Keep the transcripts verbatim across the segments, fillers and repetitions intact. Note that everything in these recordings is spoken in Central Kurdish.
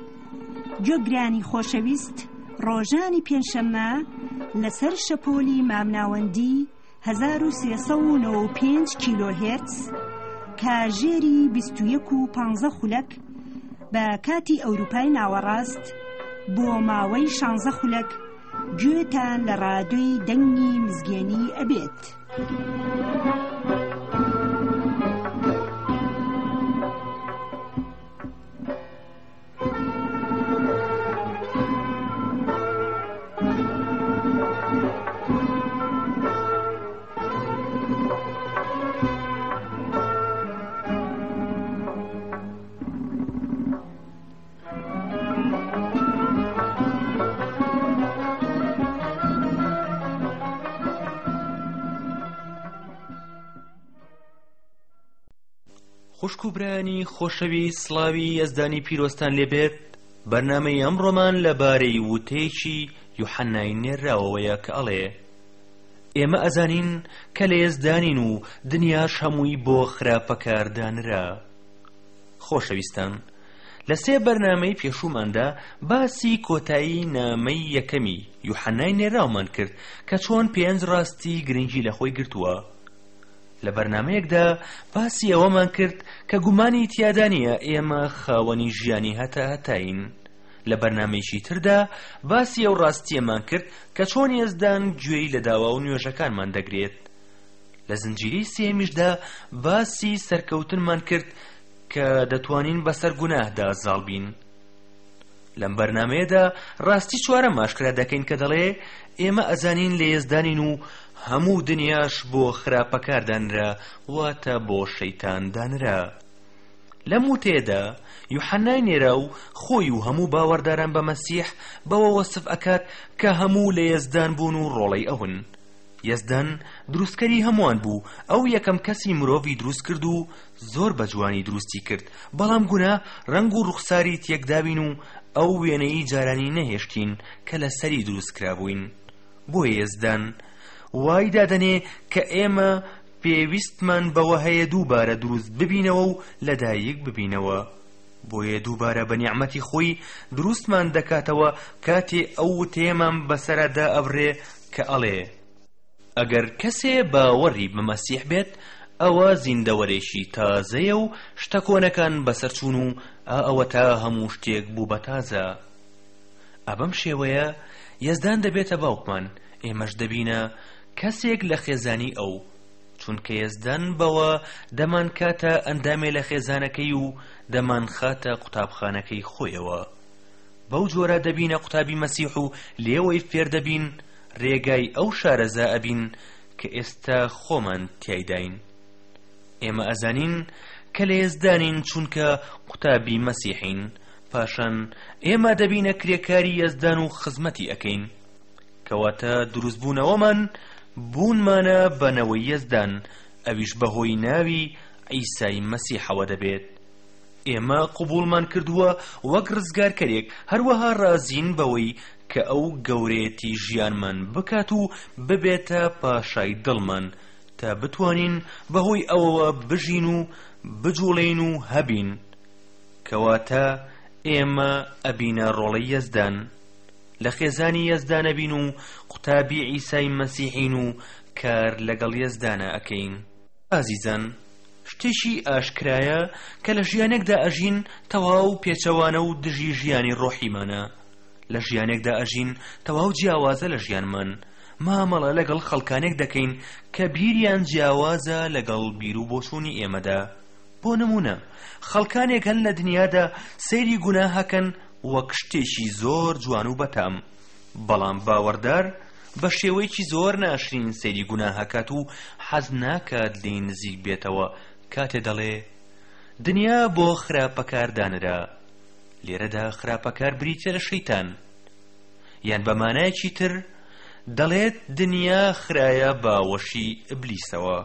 گوێگرانی خۆشەویست، ڕۆژانی پێنجشەممە لەسەر شەپۆلی مامناوەندی هەزار و سێسەد و نۆ و پێنج کیلۆهێرتز کاژێری بیست و یەک و پانزە خولەک بە کاتی ئەوروپای ناوەڕاست بۆ ماوەی شانزە خولەک گوێتان لە ڕادۆی دەنگی مزگێنی ئەبێت. خوشکوبرانی خۆشەوی سڵاوی ئەزدانی پیرۆستان لێبێت. بەرنامەی ئەمڕۆمان لەبارەی وتەیەکی یوحەنای نێراوەیە کە ئەڵێ ئێمە ئەزانین کە لە ئێزدانین و دنیاش هەمووی بۆ خراپەکاردانرا. خۆشەویستان، لە سێ بەرنامەی پێشووماندا باسی کۆتایی نامەی یەکەمی یوحەنای نێراومان کرد کە چۆن پێنج ڕاستی گرنگی لە خۆی گرتووە. لە بەرنامەیەکدا باسی ئەوەمان کرد کە گومانی تیادا نیە ئێمە خاوەنی ژیانی هەتا هەتاین. لە بەرنامەیەکی تردا باسی ئەو ڕاستیەمان کرد کە چۆن ئێزدان گوێی لە داوا و نوێژەکانمان دەگرێت. لە زنجیرەی سێمیشدا باسی سەرکەوتنمان کرد کە دەتوانین بەسەر گوناهدا زاڵ بین. لەم بەرنامەیەدا ڕاستی چوارەم ئاشکرا دەکەین کە دەڵێ ئێمە ئەزانین لە ئێزدانین و هەموو دنیاش بۆ خراپەکاردانرا، واتە بۆ شەیتان دانرا. لەم وتەیەدا یوحەنای نێراو خۆی و هەموو باوەڕداران بە مەسیح بەوە وەسف ئەکات کە هەموو لە یەزدان بوون و ڕۆڵەی ئەون. یەزدان دروستکەری هەمووان بوو، ئەو یەکەم کەسی مرۆڤی دروست کرد و زۆر بە جوانی دروستی کرد، بەڵام گوناه ڕەنگ و ڕوخساری تێکدابین و ئەو وێنەی جارانی نەهێشتین کە لە سەری دروستکرا بووین. بۆیە یەزدان وای دادەنێ کە ئێمە پێویستمان بەوە هەیە دووبارە دروست ببینەوە و لەدایک ببینەوە. بۆیە دووبارە بە نیعمەتی خۆی دروستمان دەکاتەوە کاتێ ئەو وتەیەمان بەسەردا ئەبڕێ کە ئەڵێ ئەگەر کەسێ باوەڕی بە مەسیح بێت ئەوە زیندەوەرێکی تازەیە و شتە کۆنەکان بەسەرچوون و ئەوە تا هەموو شتێک بوو بە تازە. ئەبەم شێوەیە یەزدان دەبێتە باوکمان، ئێمەش دەبینە کەسێک لە خێزانی ئەو، چونکە یەزدان بەوە دەمان کاتە ئەندامێ لە خێزانەکەی و دەمان خاتە قوتابخانەکەی خۆیەوە. بەو جۆرە دەبینە قوتابی مەسیح و لێوەی فێر دەبین، ڕێگای ئەو شارەزا ئەبین کە ئێستا خۆمان تیایداین. ئێمە ئەزانین کە لە یەزدانین چونکە قوتابی مەسیحین، پاشان ئێمە دەبینە کرێکاری یەزدان و خزمەتی ئەکەین، کەواتە دروستبوونەوەمان بوونمانە بەنەوەی یەزدان، ئەویش بەهۆی ناوی عیسای مەسیحەوە دەبێت. ئێمە قبوڵمان کردووە وەک ڕزگارکەرێک، هەروەها ڕازین بەوەی کە ئەو گەورەیەتی ژیانمان بکات و ببێتە پاشای دڵمان تا بتوانین بەهۆی ئەوەوە بژین و بجوڵین و هەبین، کەواتە ئێمە ئەبینە ڕۆڵەی یەزدان، لە خێزانی یەزدانە بین و قوتابی عیسای مەسیحین و کار لەگەڵ یەزدانە ئەکەین. ئازیزان، شتێکی ئاشکرایە کە لە ژیانێکدا ئەژین تەواو پێچەوانە و دژی ژیانی ڕۆحیمانە. لە ژیانێکدا ئەژین تەواو جیاوازە لە ژیانمان، مامەڵە لەگەڵ خەڵکانێک دەکەین کە بیریان جیاوازە لەگەڵ بیر و بۆچوونی ئێمەدا. بۆ نمونە خەڵکانێک هەن لە دنیادا سەیری گوناهەکەن وەک شتێکی زۆر جوان و بەتام، بەڵام باوەڕدار بە شێوەیەکی زۆر ناشرین سەیری گوناهەکات و حەز ناکات لێی نزیک بێتەوە کاتێ دەڵێ دنیا بۆ خراپەکاردانرا. لێرەدا خراپەکار بریتە لە شەیتان، یان بە مانایەکی تر دەڵێت دنیا خرایە باوەشی ئیبلیسەوە.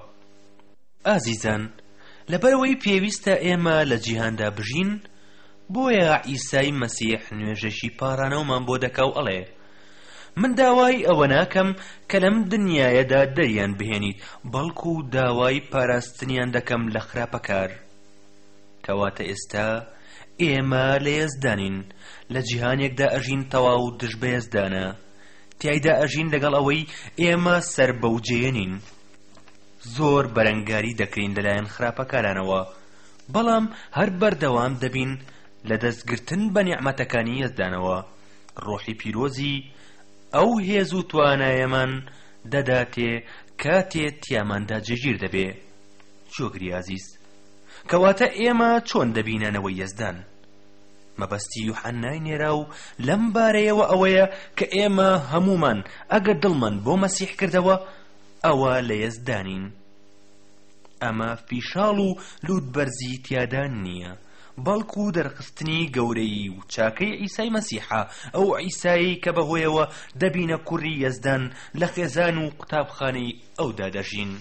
ئازیزان، لەبەرەوەی پێویستە ئێمە لە جیهاندا بژین، بۆیە عیسای مەسیح نوێژەشی پارانەومان بۆ دەکا و ئەڵێ من داوای ئەوە ناکەم کە لەم دنیایەدا دەریان بهێنیت، بەڵکو داوای پاراستنیان دەکەم لە خراپەکار. کەواتە ئێستا ئێمە لە یەزدانین لە جیهانێکدا ئەژین تەواو دژ بە یەزدانە تیایدا ئەژین لەگەڵ ئەوەی ئێمە سەر بەوجێنین زۆر بەرەنگاری دەکرین لەلایەن خراپەکارانەوە بەڵام هەر بەردەوام دەبین لە دەستگرتن بە نیعمەتەکانی یەزدانەوە ڕۆحی پیرۆزی ئەو هێز و توانایەمان دەداتێ کاتێ تیاماندا جێگیر دەبێ جۆگری عەزیز کەواتە ئێمە چۆن دەبینانەوەی یەزدان مەبەستی یوحەنای نێرا و لەم بارەیەوە ئەوەیە کە ئێمە هەمومان ئەگەر دڵمان بۆ مەسیح کردەوە ئەوە لە یەزدانین ئەمە فیشاڵ و لوودبەرزی تیادان نییە بەڵکو دەرخستنی گەورەی و چاکەی عیسای مەسیحە ئەو عیسایی کە بەهۆیەوە دەبینە کوڕی یەزدان لە خێزان و قوتابخانەی ئەودا دەژین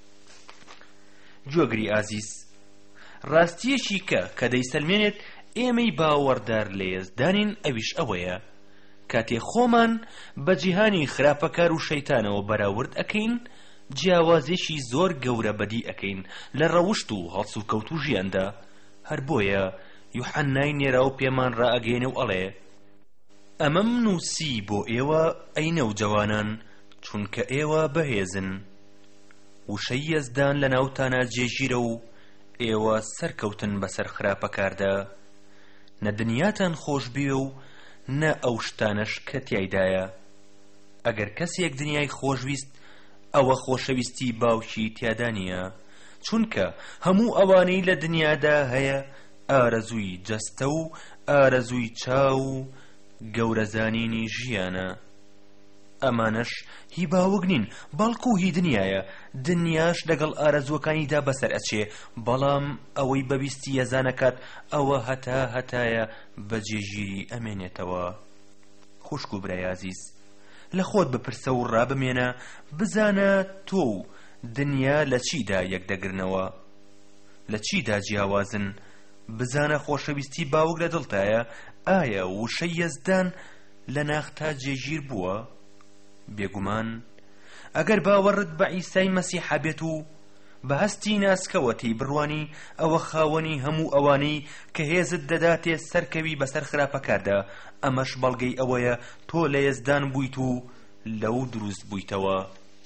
جۆگری ئازیز ڕاستیەکی کە کە دەیسەلمێنێت ئێمەی باوەڕدار لە یەزدانین ئەویش ئەوەیە کاتێ خۆمان بە جیهانی خراپەکار و شەیتانەوە بەراورد ئەکەین جیاوازێکی زۆر گەورە بەدی ئەکەین لە ڕەوشت و هەڵس و کەوت و ژیاندا هەر بۆیە یوحەنای نێرا و پێمان ڕائەگەێنێ و ئەڵێ ئەمەم نووسی بۆ ئێوە ئەی نەوجەوانان چونکە ئێوە بەهێزن وشەی یەزدان لە ناوتانە جێگیرە و ئێوە سەرکەوتن بەسەر خراپەکاردا نە دنیاتان خۆش بێ و نە ئەو شتانەش کە تیایدایە ئەگەر کەسێک دنیای خۆشویست ئەوە خۆشەویستی باوکی تیادا نییە چونکە هەموو ئەوانەی لە دنیادا هەیە ئارەزووی جەستە و ئارەزووی چاو و گەورەزانینی ژیانە ئەمانەش هی باوک نین بەڵکو هی دنیایە دنیاش لەگەڵ ئارەزوەکانیدا بەسەر ئەچێ بەڵام ئەوەی بەویستی یەزانەکات ئەوە هەتا هەتایە بەجێگیری ئەمێنێتەوە خوشک و برای عەزیز لە خۆت بپرسە و ڕابمێنە بزانە تۆ و دنیا لە چیدا یەک دەگرنەوە لە چیدا جیاوازن بزانە خۆشەویستی باوک لە دڵتایە ئایا وشەی یەزدان لە ناختا جێگیر بووە بێگومان ئەگەر باوەڕت بە عیسای مەسیحە بێت و بە هەستی ناسکەوەتی بڕوانی ئەوە خاوەنی هەموو ئەوانەی کە هێزت دەداتێ سەرکەوی بەسەر خراپەکاردا ئەمەش بەڵگەی ئەوەیە تۆ لە یەزدان بوویت و لەو دروست بوویتەوە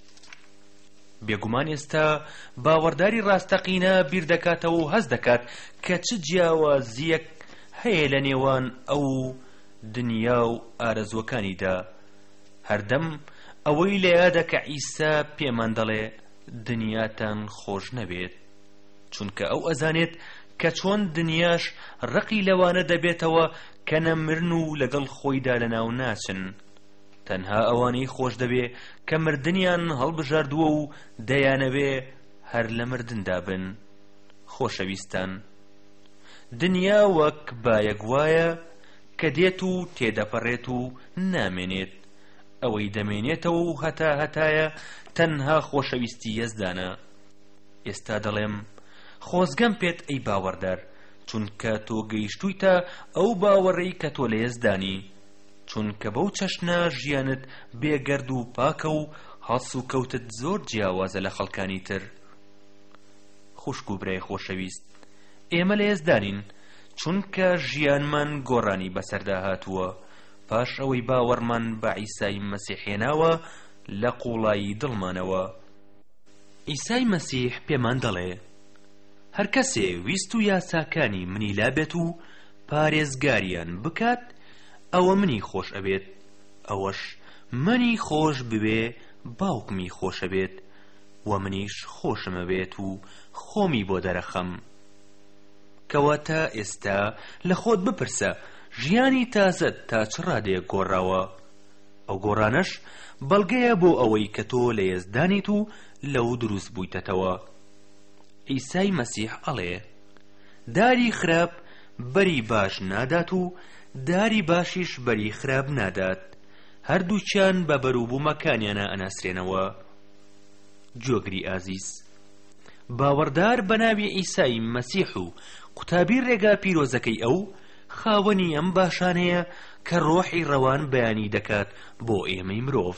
بێگومان ئێستا باوەڕداری ڕاستەقینە بیر دەکاتەوە و هەست دەکات کە چ جیاوازیەک هەیە لە نێوان ئەو دنیا و ئارەزوەکانیدا هەردەم ئەوەی لە یادە کە عیسا پێمان دەڵێ دنیاتان خۆش نەبێت چونکە ئەو ئەزانێت کە چۆن دنیاش ڕقی لەوانە دەبێتەوە کە نەمرن و لەگەڵ خۆیدا لەناو ناچن تەنها ئەوانەی خۆش دەبێ کە مردنیان هەڵبژاردووە و دەیانەوێ هەر لە مردندا بن خۆشەویستان دنیا وەک بایەک وایە کە دێت و تێدەپەڕێت و نامێنێت ئەوەی دەمێنێتەوە و هەتا هەتایە تەنها خۆشەویستی یەزدانە ئێستا دەڵێم خۆزگەم پێت ئەی باوەڕدار چونکە تۆ گەیشتوویتە ئەو باوەڕەی کە تۆ لە یەزدانی چونکە بەو چەشنە ژیانت بێگەرد و پاکە و هەڵس و کەوتت زۆر جیاوازە لە خەڵکانی تر خوشک و برای خۆشەویست ئێمە لە یەزدانین چونکە ژیانمان گۆڕانی بەسەردا هاتووە پاش ئەوەی باوەڕمان بە عیسای مەسیحێناوە لە قوڵایی دڵمانەوە عیسای مەسیح پێمان دەڵێ هەر کەسێ ویست و یاساکانی منی لابێت و پارێزگاریان بکات ئەوە منی خۆش ئەبێت ئەوەش منی خۆش ببێ باوکمی خۆشە بێت و منیش خۆشمە بێت و خۆمی بۆ دەرەخەم کەواتە ئێستا لە خۆت بپرسە ژیانی تازەت تا چ ڕادێک گۆڕاوە ئەو گۆڕانەش بەڵگەیە بۆ ئەوەی کە تۆ لە یەزدانیت و لەو دروست بوویتەتەوە عیسای مەسیح ئەڵێ داری خراپ بەری باش نادات و داری باشیش بەری خراپ نادات هەردووچیان بە بەرووبوومەکانیانە ئەناسرێنەوە جۆگری ئازیز باوەڕدار بە ناوی عیسای مەسیح و قوتابی ڕێگا پیرۆزەکەی ئەو خاوەنی ئەم باشانەیە کە ڕۆحی ڕەوان بەیانی دەکات بۆ ئێمەی مرۆڤ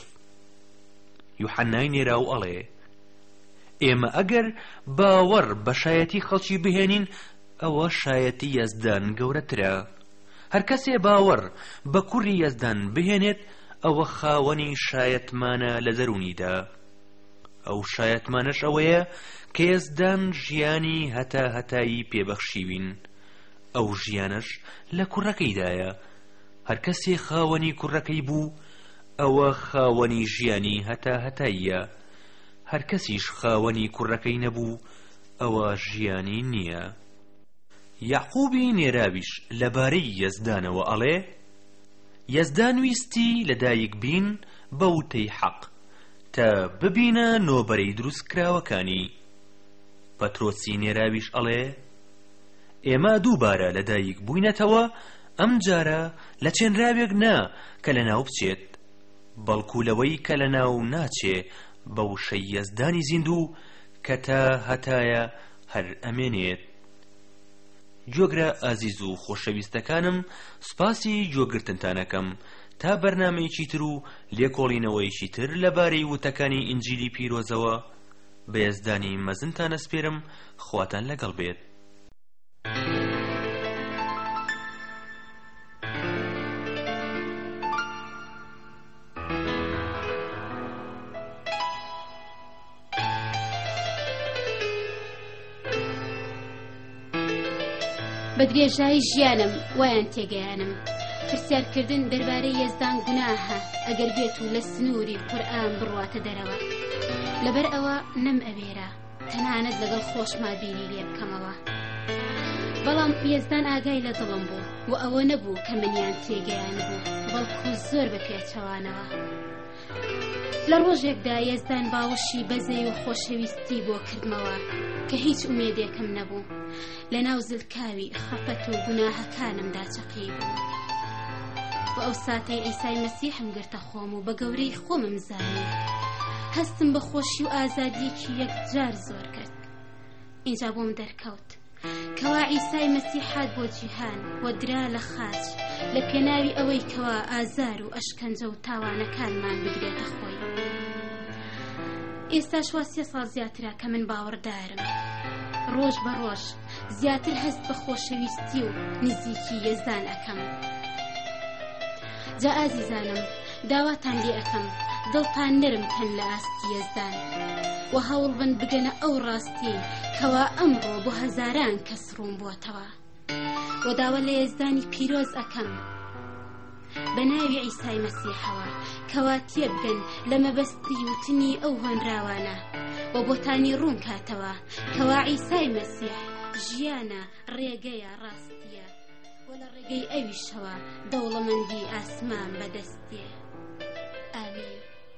یوحەنای نێرا و ئەڵێ ئێمە ئەگەر باوەڕ بە شایەتی خەڵکی بهێنین ئەوە شایەتی یەزدان گەورەترە. هەر کەسێ باوەڕ بە کوڕی یەزدان بهێنێت ئەوە خاوەنی شایەتمانە لە دەرونیدا. ئەو شایەتمانەش ئەوەیە کە یەزدان ژیانی هەتا هەتایی پێبەخشیوین. ئەو ژیانەش لە کوڕەکەیدایە. هەر کەسێ خاوەنی کوڕەکەی بوو ئەوە خاوەنی ژیانی هەتا هەتاییە. هەر کەسیش خاوەنی کوڕەکەی نەبوو ئەوە ژیانی نییە. یعقوبی نێراویش لەبارەی یەزدانەوە ئەڵێ یەزدان ویستی لەدایک بین بە وتەی حەق تا ببینە نۆبەرەی دروستکراوەکانی. پەترۆسی نێراویش ئەڵێ ئێمە دووبارە لەدایک بووینەتەوە، ئەم جارە لە چێنراوێک نا کە لەناو بچێت، بەڵکو لەوەی کە لەناو ناچێ بە وشەی یەزدانی زیندوو کە تا هەتایە هەر ئەمێنێت. جۆگرە ئازیز و خۆشەویستەکانم، سوپاسی گوێگرتنتانەکەم. تا بەرنامەیەکی تر و لێکۆڵینەوەیەکی تر لەبارەی وتەکانی ئینجیلی پیرۆزەوە بە یەزدانی مەزنتان ئەسپێرم. خواتان لەگەڵ بێت. بە درێژایی ژیانم وایان تێگەیانم. پرسیارکردن دەربارەی یەزدان گوناهە ئەگەر بێت و لە سنووری قورئان بڕواتە دەرەوە. لەبەر ئەوە نەم ئەوێرە تەنانەت لەگەڵ خۆشما بینی لێ بکەمەوە. بەڵام یەزدان ئاگای لە دڵم بوو و ئەوە نەبوو کە منیان تێگەیان بوو، بەڵکو زۆر بە پێچەوانەوە. لە ڕۆژێکدا یەزدان باوەشی بەزەی و خۆشەویستی بۆ کردمەوە کە هیچ ئومێدێکم نەبوو. لە ناو زلکاوی خەفەت و گوناهەکانمدا چەقی بوو. و ئەو ساتەی ئەیسای مەسیحم گرتە خۆم و بە گەورەی خۆمم زانی. هەستم بە خۆشی و ئازادیەکی یەکجار زۆر کرد. ئینجا بۆم دەرکەوت کەوا ئیسای مەسیح هات بۆ جیهان و درا لە خاچ لە پێناوی ئەوەی کەوا ئازار و ئەشکەنجە و تاوانەکانمان بگرێتە خۆی. ئێستاش وا سێ ساڵ زیاترە کە من باوەڕدارم. ڕۆژ بە ڕۆژ زیاتر هەست بە خۆشەویستی و نزیکی یەزدان ئەەکەم. جا ئازیزانم، داواتان لێ ئەەکەم دڵتان نەرم کەن لە ئاستی یەزدان و هەوڵ بن بگەنە ئەو ڕاستی کەوا ئەمڕۆ بۆ هەزاران کەس ڕوون بووەتەوە. و داوە لە یەزدانی پیرۆز ئەەکەم بە ناوی ئیسای مەسیحەوە کەوا تێبگەن لە مەبەستی وتنی ئەو هۆنراوانە و بۆتانی ڕوون کاتەوە کەوا ئیسای مەسیح ژیانە، ڕێگەیە، ڕاستیە و لە ڕێگەی ئەویشەوە دەوڵەمەندی ئاسمان بەدەستێ. ئامین.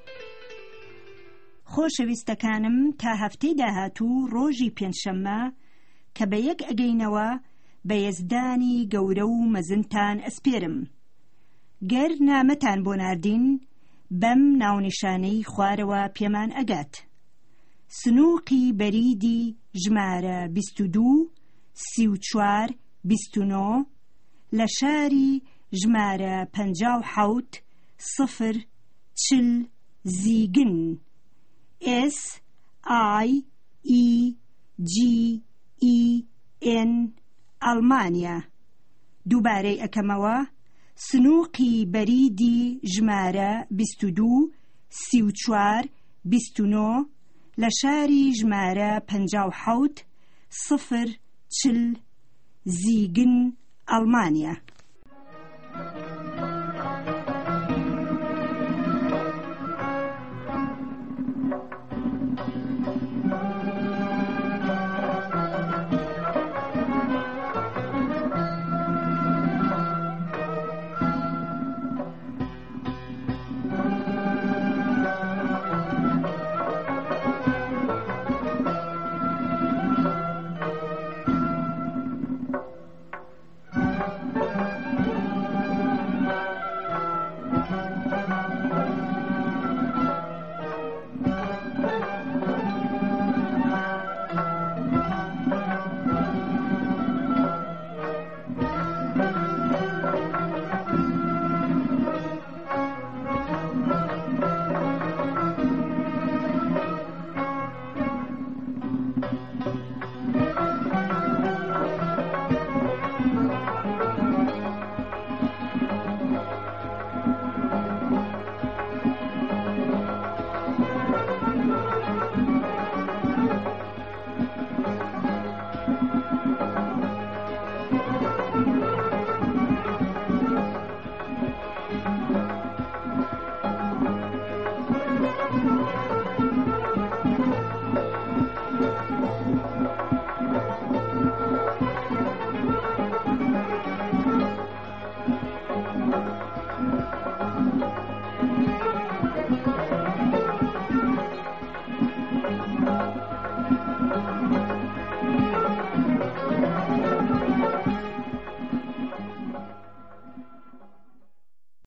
خۆشەویستەکانم، تا هەفتەی داهاتوو ڕۆژی پێنجشەممە کە بە یەک ئەگەینەوە بە یەزدانی گەورە و مەزنتان ئەسپێرم. گەر نامەتان بۆ ناردین بەم ناونیشانەی خوارەوە پێمان ئەگات: سنووقی بەریدی ژمارە بیست و دوو سی و چوار بیست و نۆ لە شاری ژمارە پەنجا و حەوت سفر چل زیگن S I E G E N ئەڵمانیا. دووبارەی ئەکەمەوە: سنووقی بەریدی ژمارە بیست و دوو سی و چوار بیست و نۆ لە شاری ژمارە پەنجا و حەوت سفر چل زیگن ئەڵمانیا.